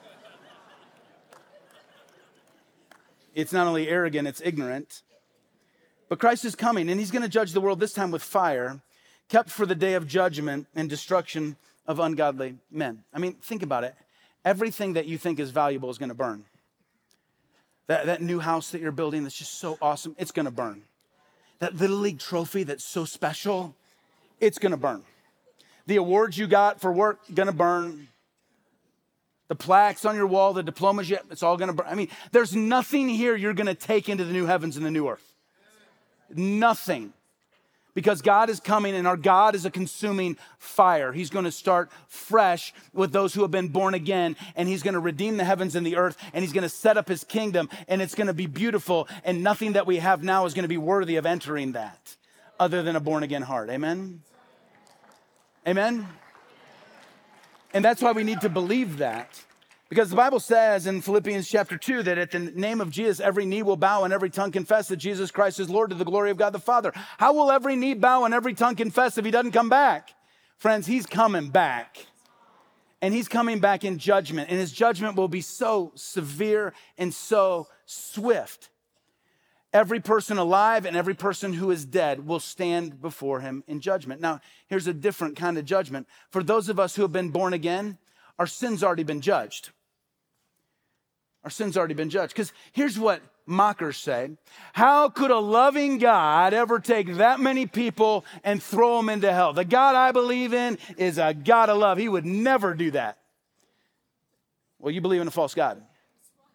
It's not only arrogant, it's ignorant. But Christ is coming, and he's going to judge the world this time with fire, kept for the day of judgment and destruction of ungodly men. I mean, think about it. Everything that you think is valuable is going to burn. That, that new house that you're building that's just so awesome, it's going to burn. That Little League trophy that's so special, it's going to burn. The awards you got for work, going to burn. The plaques on your wall, the diplomas, you, it's all going to burn. I mean, there's nothing here you're going to take into the new heavens and the new earth. Nothing. Because God is coming, and our God is a consuming fire. He's going to start fresh with those who have been born again, and he's going to redeem the heavens and the earth, and he's going to set up his kingdom, and it's going to be beautiful, and nothing that we have now is going to be worthy of entering that other than a born-again heart. Amen? Amen? And that's why we need to believe that. Because the Bible says in Philippians chapter two that at the name of Jesus, every knee will bow and every tongue confess that Jesus Christ is Lord to the glory of God the Father. How will every knee bow and every tongue confess if he doesn't come back? Friends, he's coming back. And he's coming back in judgment. And his judgment will be so severe and so swift. Every person alive and every person who is dead will stand before him in judgment. Now, here's a different kind of judgment. For those of us who have been born again, our sin's already been judged. Our sin's already been judged. Because here's what mockers say. How could a loving God ever take that many people and throw them into hell? The God I believe in is a God of love. He would never do that. Well, you believe in a false God.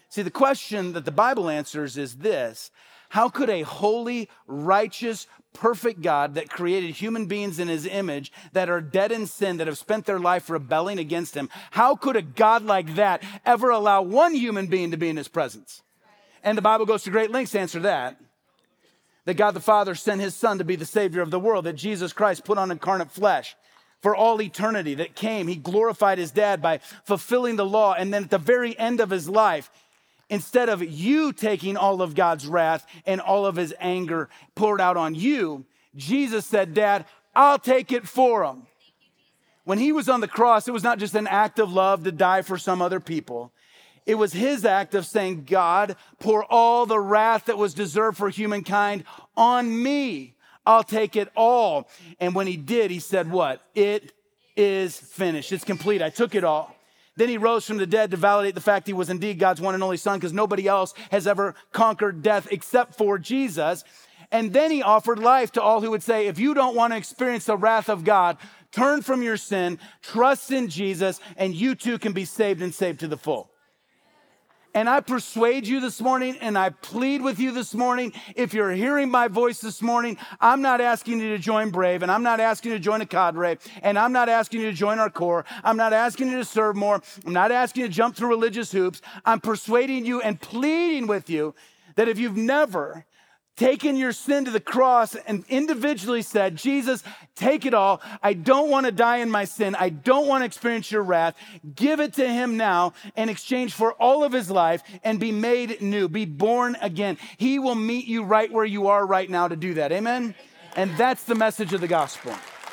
See, the question that the Bible answers is this: how could a holy, righteous, perfect God that created human beings in his image that are dead in sin, that have spent their life rebelling against him, how could a God like that ever allow one human being to be in his presence? And the Bible goes to great lengths to answer that. That God the Father sent his Son to be the Savior of the world, that Jesus Christ put on incarnate flesh for all eternity, that came, he glorified his dad by fulfilling the law, and then at the very end of his life, instead of you taking all of God's wrath and all of his anger poured out on you, Jesus said, Dad, I'll take it for him. When he was on the cross, it was not just an act of love to die for some other people. It was his act of saying, God, pour all the wrath that was deserved for humankind on me. I'll take it all. And when he did, he said what? It is finished. It's complete. I took it all. Then he rose from the dead to validate the fact he was indeed God's one and only Son, because nobody else has ever conquered death except for Jesus. And then he offered life to all who would say, if you don't want to experience the wrath of God, turn from your sin, trust in Jesus, and you too can be saved and saved to the full. And I persuade you this morning, and I plead with you this morning, if you're hearing my voice this morning, I'm not asking you to join Brave, and I'm not asking you to join a cadre, and I'm not asking you to join our core. I'm not asking you to serve more. I'm not asking you to jump through religious hoops. I'm persuading you and pleading with you that if you've never taken your sin to the cross and individually said, Jesus, take it all. I don't want to die in my sin. I don't want to experience your wrath. Give it to him now in exchange for all of his life and be made new, be born again. He will meet you right where you are right now to do that. Amen? And that's the message of the gospel.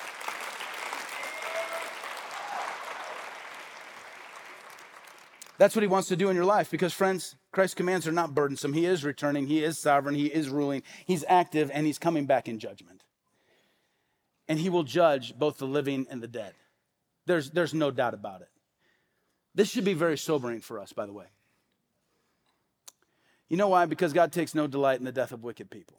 That's what he wants to do in your life because, friends, Christ's commands are not burdensome. He is returning. He is sovereign. He is ruling. He's active, and he's coming back in judgment. And he will judge both the living and the dead. There's, there's no doubt about it. This should be very sobering for us, by the way. You know why? Because God takes no delight in the death of wicked people.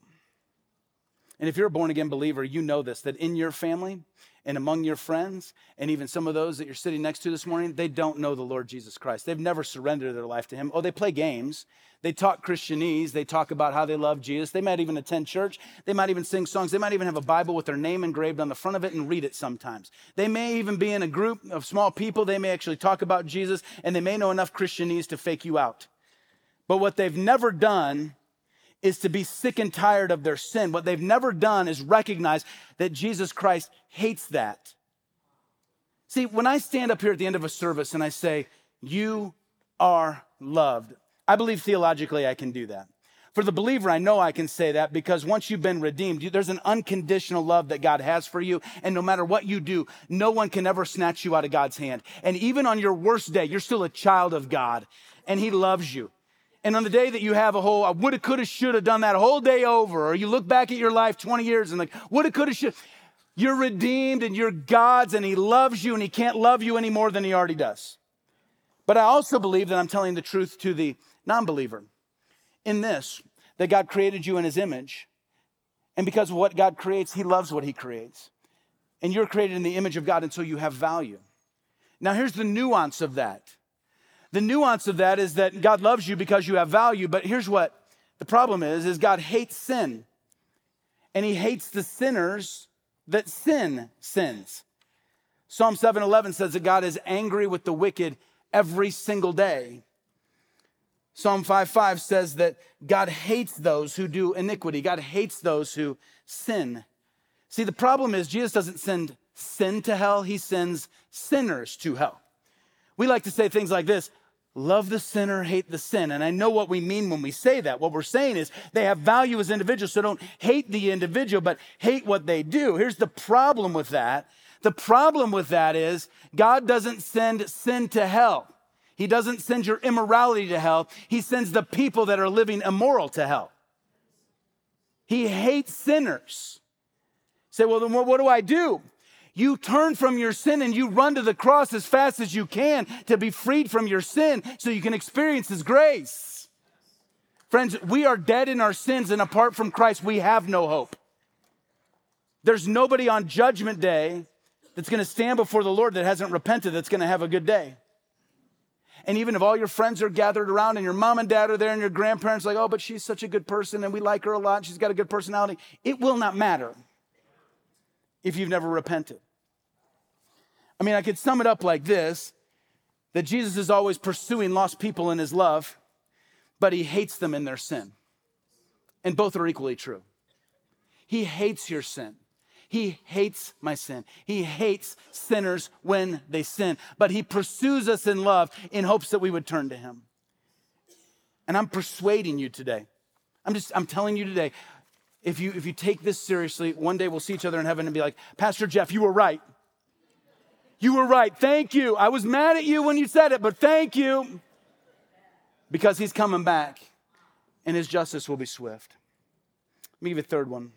And if you're a born-again believer, you know this, that in your family and among your friends, and even some of those that you're sitting next to this morning, they don't know the Lord Jesus Christ. They've never surrendered their life to him. Oh, they play games. They talk Christianese. They talk about how they love Jesus. They might even attend church. They might even sing songs. They might even have a Bible with their name engraved on the front of it and read it sometimes. They may even be in a group of small people. They may actually talk about Jesus, and they may know enough Christianese to fake you out. But what they've never done is to be sick and tired of their sin. What they've never done is recognize that Jesus Christ hates that. See, when I stand up here at the end of a service and I say, you are loved, I believe theologically I can do that. For the believer, I know I can say that because once you've been redeemed, there's an unconditional love that God has for you. And no matter what you do, no one can ever snatch you out of God's hand. And even on your worst day, you're still a child of God and he loves you. And on the day that you have a whole, I woulda, coulda, shoulda done that whole day over, or you look back at your life twenty years and like, woulda, coulda, shoulda, you're redeemed and you're God's and he loves you and he can't love you any more than he already does. But I also believe that I'm telling the truth to the non-believer in this, that God created you in his image. And because of what God creates, he loves what he creates. And you're created in the image of God, and so you have value. Now here's the nuance of that. The nuance of that is that God loves you because you have value, but here's what the problem is, is God hates sin. And he hates the sinners that sin sins. Psalm seven eleven says that God is angry with the wicked every single day. Psalm five five says that God hates those who do iniquity. God hates those who sin. See, the problem is Jesus doesn't send sin to hell. He sends sinners to hell. We like to say things like this, love the sinner, hate the sin. And I know what we mean when we say that. What we're saying is they have value as individuals, so don't hate the individual, but hate what they do. Here's the problem with that. The problem with that is God doesn't send sin to hell. He doesn't send your immorality to hell. He sends the people that are living immoral to hell. He hates sinners. You say, well, then what do I do? You turn from your sin and you run to the cross as fast as you can to be freed from your sin so you can experience his grace. Friends, we are dead in our sins, and apart from Christ, we have no hope. There's nobody on Judgment Day that's going to stand before the Lord that hasn't repented that's going to have a good day. And even if all your friends are gathered around and your mom and dad are there and your grandparents are like, oh, but she's such a good person and we like her a lot and she's got a good personality, it will not matter if you've never repented. I mean, I could sum it up like this, that Jesus is always pursuing lost people in his love, but he hates them in their sin. And both are equally true. He hates your sin. He hates my sin. He hates sinners when they sin, but he pursues us in love in hopes that we would turn to him. And I'm persuading you today. I'm just, I'm telling you today, if you, if you take this seriously, one day we'll see each other in heaven and be like, Pastor Jeff, you were right. You were right. Thank you. I was mad at you when you said it, but thank you. Because he's coming back and his justice will be swift. Let me give you a third one.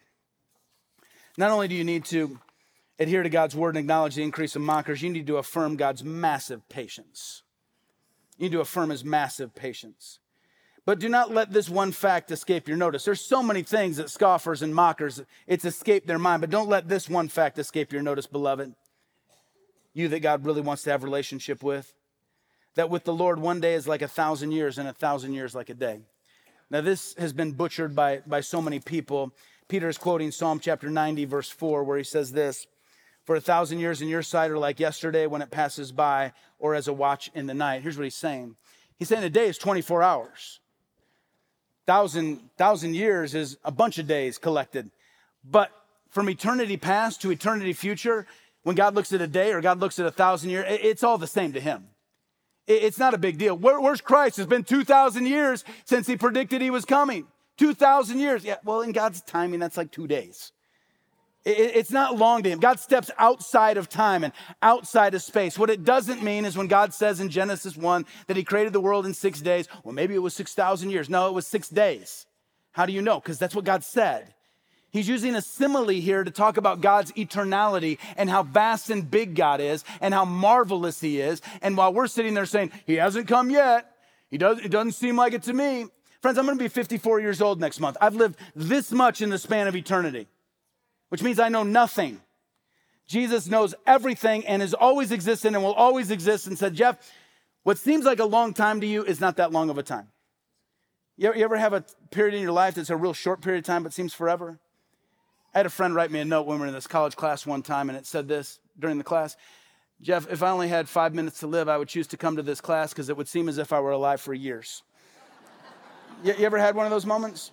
Not only do you need to adhere to God's word and acknowledge the increase of mockers, you need to affirm God's massive patience. You need to affirm his massive patience. But do not let this one fact escape your notice. There's so many things that scoffers and mockers, it's escaped their mind, but don't let this one fact escape your notice, beloved. You that God really wants to have a relationship with. That with the Lord, one day is like a thousand years and a thousand years like a day. Now this has been butchered by, by so many people. Peter is quoting Psalm chapter ninety, verse four, where he says this, for a thousand years in your sight are like yesterday when it passes by, or as a watch in the night. Here's what he's saying. He's saying a day is twenty-four hours. Thousand, thousand years is a bunch of days collected. But from eternity past to eternity future, when God looks at a day or God looks at a thousand years, it's all the same to him. It's not a big deal. Where, where's Christ? It's been two thousand years since he predicted he was coming. two thousand years. Yeah, well, in God's timing, that's like two days. It, it's not long to him. God steps outside of time and outside of space. What it doesn't mean is when God says in Genesis one that he created the world in six days, well, maybe it was six thousand years. No, it was six days. How do you know? Because that's what God said. He's using a simile here to talk about God's eternality and how vast and big God is and how marvelous he is. And while we're sitting there saying, he hasn't come yet, he does, it doesn't seem like it to me. Friends, I'm going to be fifty-four years old next month. I've lived this much in the span of eternity, which means I know nothing. Jesus knows everything and has always existed and will always exist, and said, Jeff, what seems like a long time to you is not that long of a time. You ever have a period in your life that's a real short period of time but seems forever? I had a friend write me a note when we were in this college class one time, and it said this during the class. Jeff, if I only had five minutes to live, I would choose to come to this class because it would seem as if I were alive for years. You, you ever had one of those moments?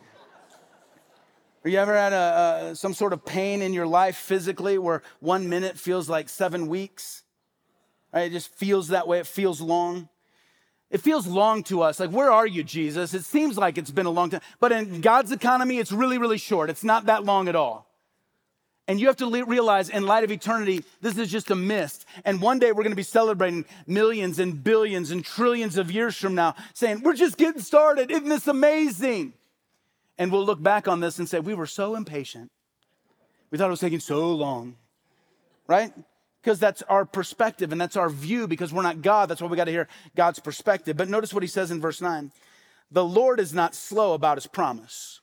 Or you ever had a, a, some sort of pain in your life physically where one minute feels like seven weeks? Right? It just feels that way. It feels long. It feels long to us. Like, where are you, Jesus? It seems like it's been a long time. But in God's economy, it's really, really short. It's not that long at all. And you have to realize, in light of eternity, this is just a mist. And one day we're going to be celebrating millions and billions and trillions of years from now, saying, we're just getting started. Isn't this amazing? And we'll look back on this and say, we were so impatient. We thought it was taking so long, right? Because that's our perspective and that's our view, because we're not God. That's why we got to hear God's perspective. But notice what he says in verse nine. The Lord is not slow about his promise,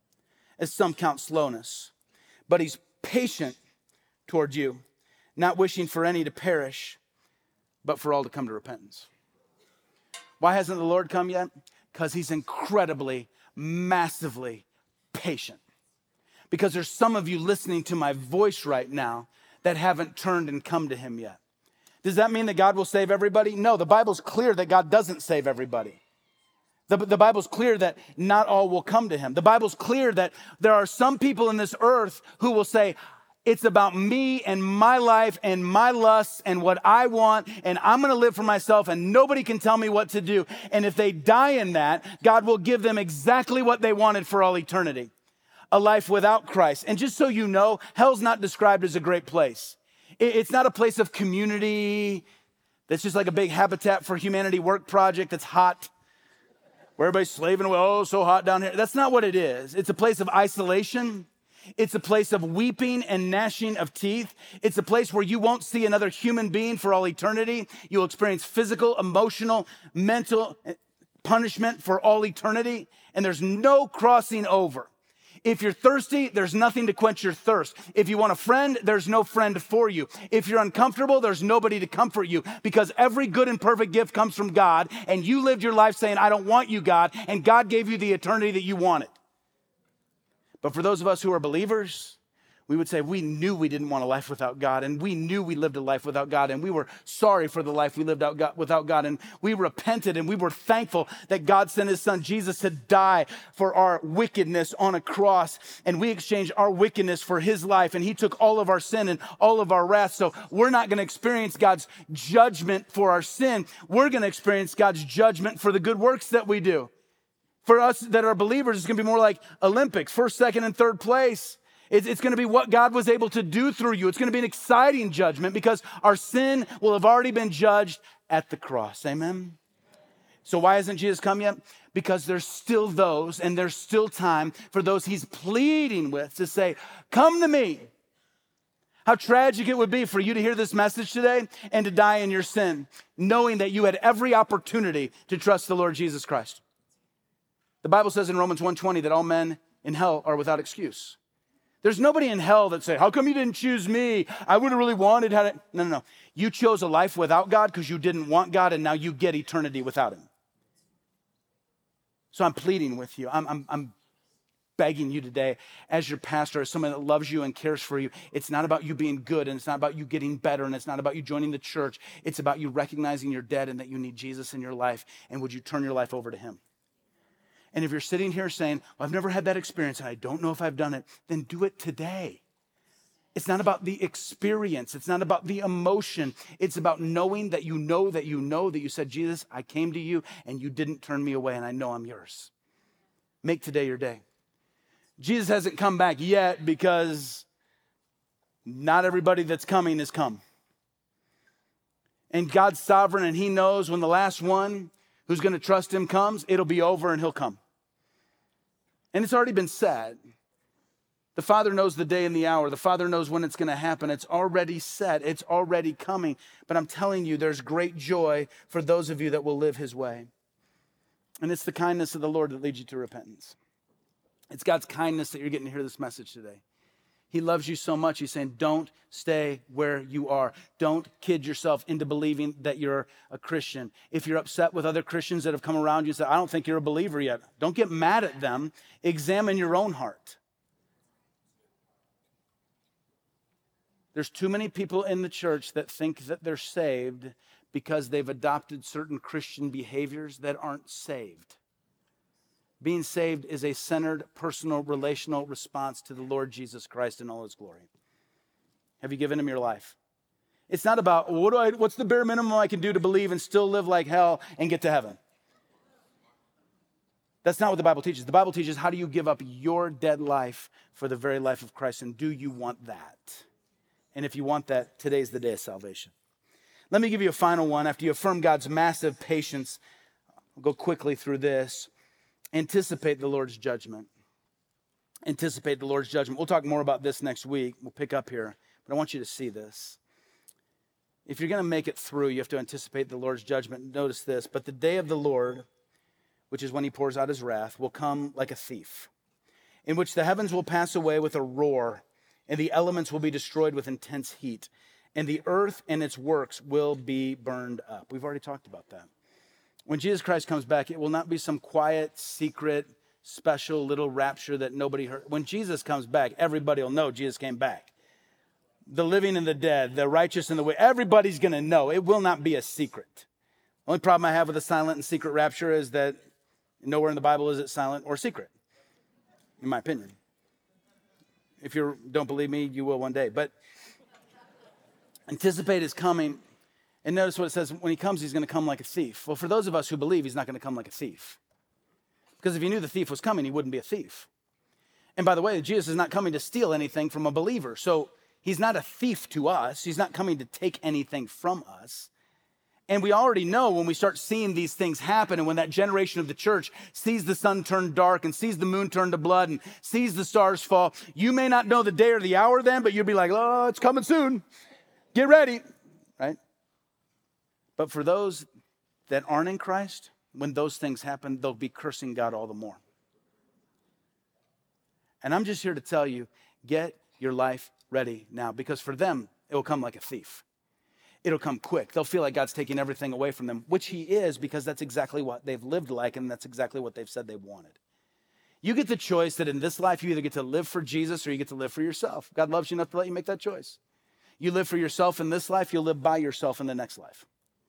as some count slowness, but he's patient toward you, not wishing for any to perish, but for all to come to repentance. Why hasn't the Lord come yet? Because he's incredibly, massively patient. Because there's some of you listening to my voice right now that haven't turned and come to him yet. Does that mean that God will save everybody? No, the Bible's clear that God doesn't save everybody. The, the Bible's clear that not all will come to him. The Bible's clear that there are some people in this earth who will say, it's about me and my life and my lusts and what I want, and I'm going to live for myself, and nobody can tell me what to do. And if they die in that, God will give them exactly what they wanted for all eternity, a life without Christ. And just so you know, hell's not described as a great place. It, it's not a place of community that's just like a big Habitat for Humanity work project that's hot, where everybody's slaving away, oh, so hot down here. That's not what it is. It's a place of isolation. It's a place of weeping and gnashing of teeth. It's a place where you won't see another human being for all eternity. You'll experience physical, emotional, mental punishment for all eternity, and there's no crossing over. If you're thirsty, there's nothing to quench your thirst. If you want a friend, there's no friend for you. If you're uncomfortable, there's nobody to comfort you, because every good and perfect gift comes from God, and you lived your life saying, I don't want you, God, and God gave you the eternity that you wanted. But for those of us who are believers, we would say we knew we didn't want a life without God, and we knew we lived a life without God, and we were sorry for the life we lived out God, without God, and we repented, and we were thankful that God sent his son Jesus to die for our wickedness on a cross, and we exchanged our wickedness for his life, and he took all of our sin and all of our wrath. So we're not going to experience God's judgment for our sin. We're going to experience God's judgment for the good works that we do. For us that are believers, it's going to be more like Olympics, first, second, and third place. It's going to be what God was able to do through you. It's going to be an exciting judgment because our sin will have already been judged at the cross. Amen? So why hasn't Jesus come yet? Because there's still those, and there's still time for those he's pleading with to say, come to me. How tragic it would be for you to hear this message today and to die in your sin, knowing that you had every opportunity to trust the Lord Jesus Christ. The Bible says in Romans one twenty that all men in hell are without excuse. There's nobody in hell that say, how come you didn't choose me? I would have really wanted how to. No, no, no. You chose a life without God because you didn't want God, and now you get eternity without him. So I'm pleading with you. I'm, I'm, I'm begging you today, as your pastor, as someone that loves you and cares for you. It's not about you being good, and it's not about you getting better, and it's not about you joining the church. It's about you recognizing you're dead and that you need Jesus in your life. And would you turn your life over to him? And if you're sitting here saying, well, I've never had that experience and I don't know if I've done it, then do it today. It's not about the experience. It's not about the emotion. It's about knowing that you know that you know that you said, Jesus, I came to you and you didn't turn me away, and I know I'm yours. Make today your day. Jesus hasn't come back yet because not everybody that's coming has come. And God's sovereign, and he knows when the last one who's going to trust him comes, it'll be over and he'll come. And it's already been said. The Father knows the day and the hour. The Father knows when it's going to happen. It's already set. It's already coming. But I'm telling you, there's great joy for those of you that will live his way. And it's the kindness of the Lord that leads you to repentance. It's God's kindness that you're getting to hear this message today. He loves you so much. He's saying, don't stay where you are. Don't kid yourself into believing that you're a Christian. If you're upset with other Christians that have come around you and say, I don't think you're a believer yet, don't get mad at them. Examine your own heart. There's too many people in the church that think that they're saved because they've adopted certain Christian behaviors that aren't saved. Being saved is a centered, personal, relational response to the Lord Jesus Christ in all his glory. Have you given him your life? It's not about, what do I, what's the bare minimum I can do to believe and still live like hell and get to heaven? That's not what the Bible teaches. The Bible teaches, how do you give up your dead life for the very life of Christ? And do you want that? And if you want that, today's the day of salvation. Let me give you a final one. After you affirm God's massive patience, I'll go quickly through this. Anticipate the Lord's judgment. Anticipate the Lord's judgment. We'll talk more about this next week. We'll pick up here. But I want you to see this. If you're going to make it through, you have to anticipate the Lord's judgment. Notice this. But the day of the Lord, which is when he pours out his wrath, will come like a thief, in which the heavens will pass away with a roar, and the elements will be destroyed with intense heat, and the earth and its works will be burned up. We've already talked about that. When Jesus Christ comes back, it will not be some quiet, secret, special little rapture that nobody heard. When Jesus comes back, everybody will know Jesus came back. The living and the dead, the righteous and the wicked, everybody's going to know. It will not be a secret. The only problem I have with a silent and secret rapture is that nowhere in the Bible is it silent or secret, in my opinion. If you don't believe me, you will one day. But anticipate his coming. And notice what it says, when he comes, he's going to come like a thief. Well, for those of us who believe, he's not going to come like a thief. Because if he knew the thief was coming, he wouldn't be a thief. And by the way, Jesus is not coming to steal anything from a believer. So he's not a thief to us. He's not coming to take anything from us. And we already know when we start seeing these things happen, and when that generation of the church sees the sun turn dark and sees the moon turn to blood and sees the stars fall, you may not know the day or the hour then, but you'll be like, oh, it's coming soon. Get ready, right? But for those that aren't in Christ, when those things happen, they'll be cursing God all the more. And I'm just here to tell you, get your life ready now, because for them, it will come like a thief. It'll come quick. They'll feel like God's taking everything away from them, which he is, because that's exactly what they've lived like, and that's exactly what they've said they wanted. You get the choice that in this life, you either get to live for Jesus or you get to live for yourself. God loves you enough to let you make that choice. You live for yourself in this life, you'll live by yourself in the next life.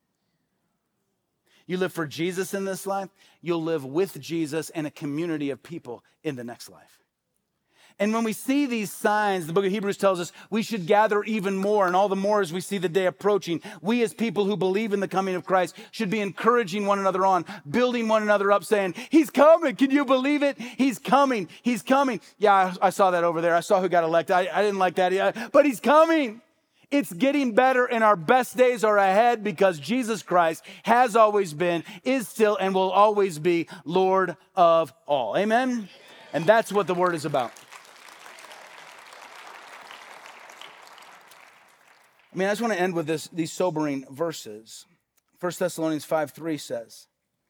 You live for Jesus in this life, you'll live with Jesus and a community of people in the next life. And when we see these signs, the book of Hebrews tells us we should gather even more, and all the more as we see the day approaching. We as people who believe in the coming of Christ should be encouraging one another on, building one another up, saying, he's coming. Can you believe it? He's coming. He's coming. Yeah, I, I saw that over there. I saw who got elected. I, I didn't like that, yeah, but he's coming. It's getting better, and our best days are ahead, because Jesus Christ has always been, is still, and will always be Lord of all. Amen? And that's what the word is about. I mean, I just want to end with this, these sobering verses. First Thessalonians five three says,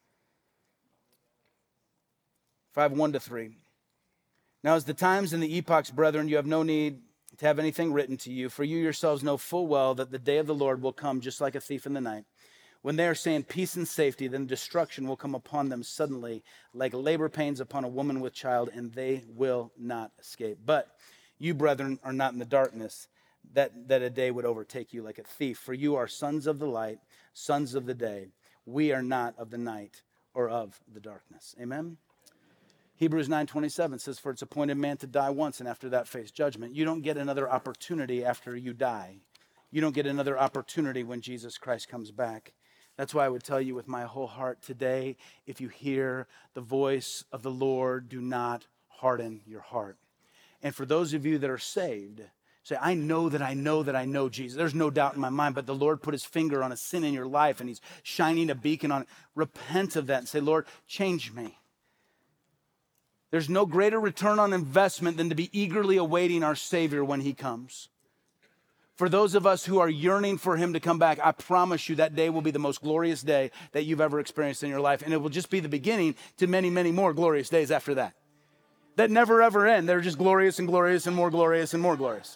five one to three. Now as the times and the epochs, brethren, you have no need to have anything written to you, for you yourselves know full well that the day of the Lord will come just like a thief in the night. When they are saying peace and safety, then destruction will come upon them suddenly, like labor pains upon a woman with child, and they will not escape. But you, brethren, are not in the darkness, that, that a day would overtake you like a thief. For you are sons of the light, sons of the day. We are not of the night or of the darkness. Amen? Hebrews nine twenty-seven says, for it's appointed man to die once, and after that face judgment. You don't get another opportunity after you die. You don't get another opportunity when Jesus Christ comes back. That's why I would tell you with my whole heart today, if you hear the voice of the Lord, do not harden your heart. And for those of you that are saved, say, I know that I know that I know Jesus. There's no doubt in my mind, but the Lord put his finger on a sin in your life and he's shining a beacon on it. Repent of that and say, Lord, change me. There's no greater return on investment than to be eagerly awaiting our Savior when he comes. For those of us who are yearning for him to come back, I promise you that day will be the most glorious day that you've ever experienced in your life. And it will just be the beginning to many, many more glorious days after that. That never ever end. They're just glorious and glorious and more glorious and more glorious.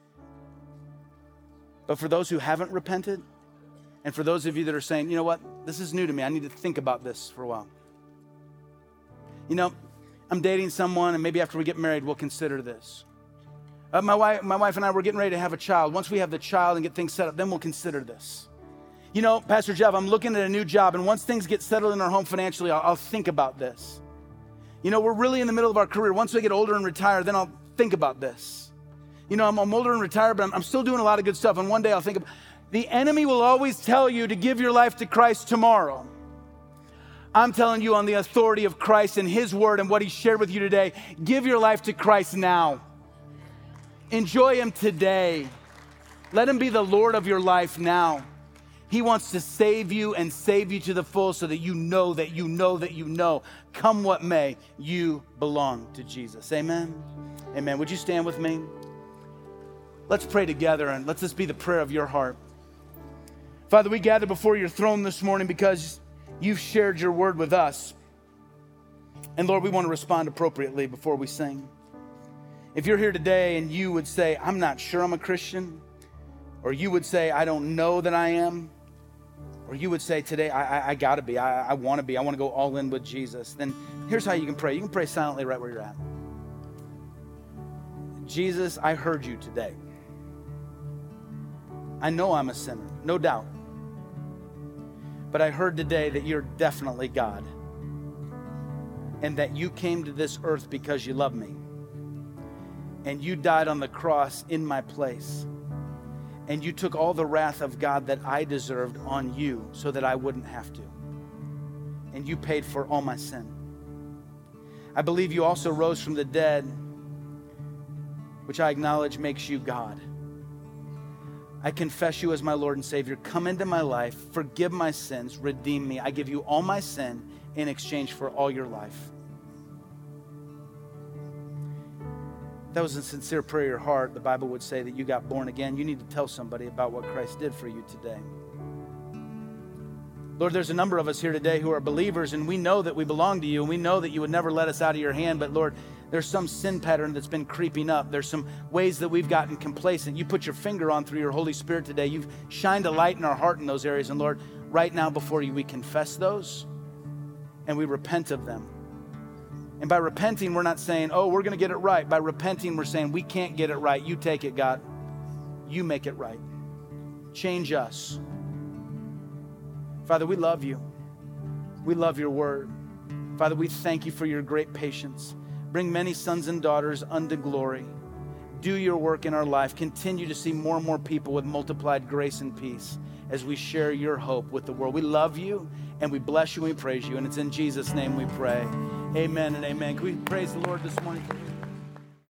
But for those who haven't repented, and for those of you that are saying, you know what, this is new to me. I need to think about this for a while. You know, I'm dating someone, and maybe after we get married, we'll consider this. Uh, my wife, my wife and I, we're getting ready to have a child. Once we have the child and get things set up, then we'll consider this. You know, Pastor Jeff, I'm looking at a new job, and once things get settled in our home financially, I'll, I'll think about this. You know, we're really in the middle of our career. Once we get older and retire, then I'll think about this. You know, I'm, I'm older and retired, but I'm, I'm still doing a lot of good stuff, and one day I'll think about. The enemy will always tell you to give your life to Christ tomorrow. I'm telling you on the authority of Christ and his word and what he shared with you today, give your life to Christ now. Enjoy him today. Let him be the Lord of your life now. He wants to save you and save you to the full so that you know that you know that you know, come what may, you belong to Jesus. Amen? Amen. Would you stand with me? Let's pray together, and let's this be the prayer of your heart. Father, we gather before your throne this morning because you've shared your word with us. And Lord, we want to respond appropriately before we sing. If you're here today and you would say, I'm not sure I'm a Christian, or you would say, I don't know that I am, or you would say today, I, I, I gotta be, I, I wanna be, I wanna go all in with Jesus, then here's how you can pray. You can pray silently right where you're at. Jesus, I heard you today. I know I'm a sinner, no doubt. But I heard today that you're definitely God, and that you came to this earth because you love me. And you died on the cross in my place. And you took all the wrath of God that I deserved on you so that I wouldn't have to. And you paid for all my sin. I believe you also rose from the dead, which I acknowledge makes you God. I confess you as my Lord and Savior. Come into my life, forgive my sins, redeem me. I give you all my sin in exchange for all your life. That was a sincere prayer of your heart. The Bible would say that you got born again. You need to tell somebody about what Christ did for you today. Lord, there's a number of us here today who are believers, and we know that we belong to you, and we know that you would never let us out of your hand. But Lord, There's some sin pattern that's been creeping up. There's some ways that we've gotten complacent. You put your finger on through your Holy Spirit today. You've shined a light in our heart in those areas. And Lord, right now before you, we confess those and we repent of them. And by repenting, we're not saying, oh, we're going to get it right. By repenting, we're saying, we can't get it right. You take it, God. You make it right. Change us. Father, we love you. We love your word. Father, we thank you for your great patience. Bring many sons and daughters unto glory. Do your work in our life. Continue to see more and more people with multiplied grace and peace as we share your hope with the world. We love you and we bless you and we praise you. And it's in Jesus' name we pray. Amen and amen. Can we praise the Lord this morning?